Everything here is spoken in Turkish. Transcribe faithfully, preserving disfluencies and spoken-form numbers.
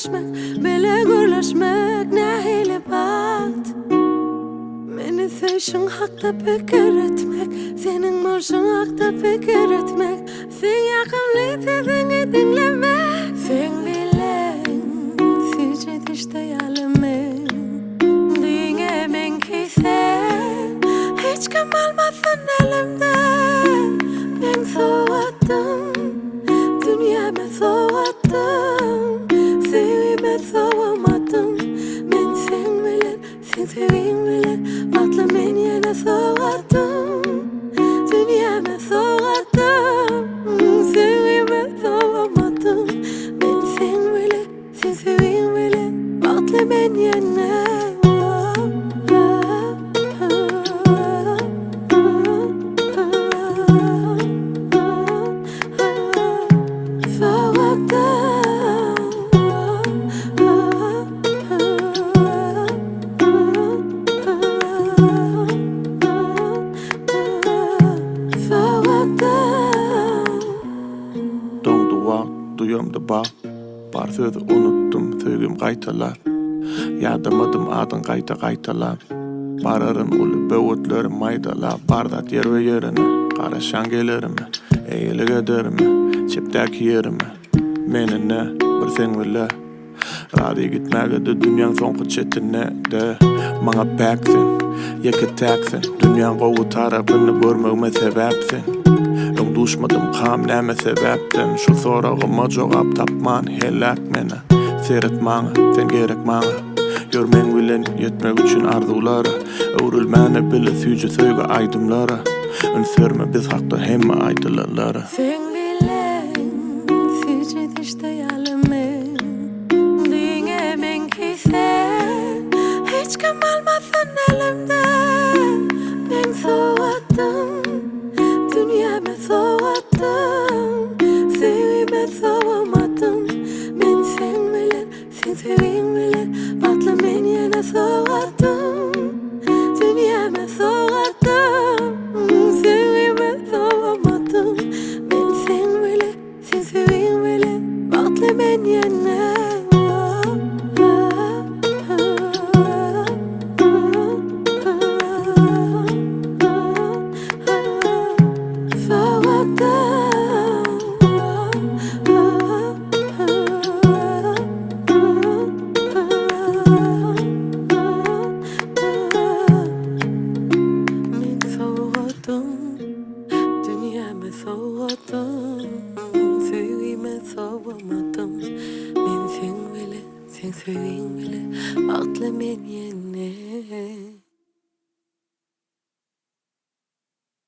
gürleşmek, bile gürleşmek nehili bat. Meni sevşin hakta fikir etmek, senin marşın hakta fikir etmek, sen yakınlı sesini dinlemek. Sen bilen, sizce dişte yalemin, dinlemen ki sen hiç kim almasın elimde. Ben soğuttum, dünyamı soğuttum, sevime soğumadım. Ben sen bilen, sen seveyim bilen, bakla men yine soğuttum, dünyamı soğuttum, sevime soğumadım. Ben sen bilen, sen seveyim bilen, bakla men yine. Duyuyorum bak, bar sözü unuttum, söygüm qaytalar. Yadamadım adın qayta qaytalar. Bararın ulu böğütlerim maydalar. Bardat yer ve yerine, qaraşan gelirimi, eğilik ederimi, çepdaki yerimi. Menine bir sen bile, radi gitmegidi dünyanın sonqu çetine de. Mana peksin, yeki teksin, dünyanın qovu tarafını görmegime sebepsin. Ön duşmadım kam näme sebepten, şu sorağıma cevap tapman helak meni. Seyret mana, sen gerek mana. Görmen bilen yetmek üçün arzulara, öwrülmäni bile süýje söýge aýdymlara. Önsörme biz hakda hemme aýdylanlara. Sen bilen, süýje dişde yalemin, dinlemen ki sen hiç kim almasın elimde. Ben soğuttum, dünyamı soğuttum, sevime soğumadım. Ben sen bilen, sen seveyim bilen, bakla men yine soğuttum, dünyamı soğuttum, sevime soğumadım. Ben sen bilen, sen seveyim bilen, bakla men yine. Dünyamı soğuttum, sevgime soğumadım. Ben sen bile, sen seveyim bile, bakla men yine.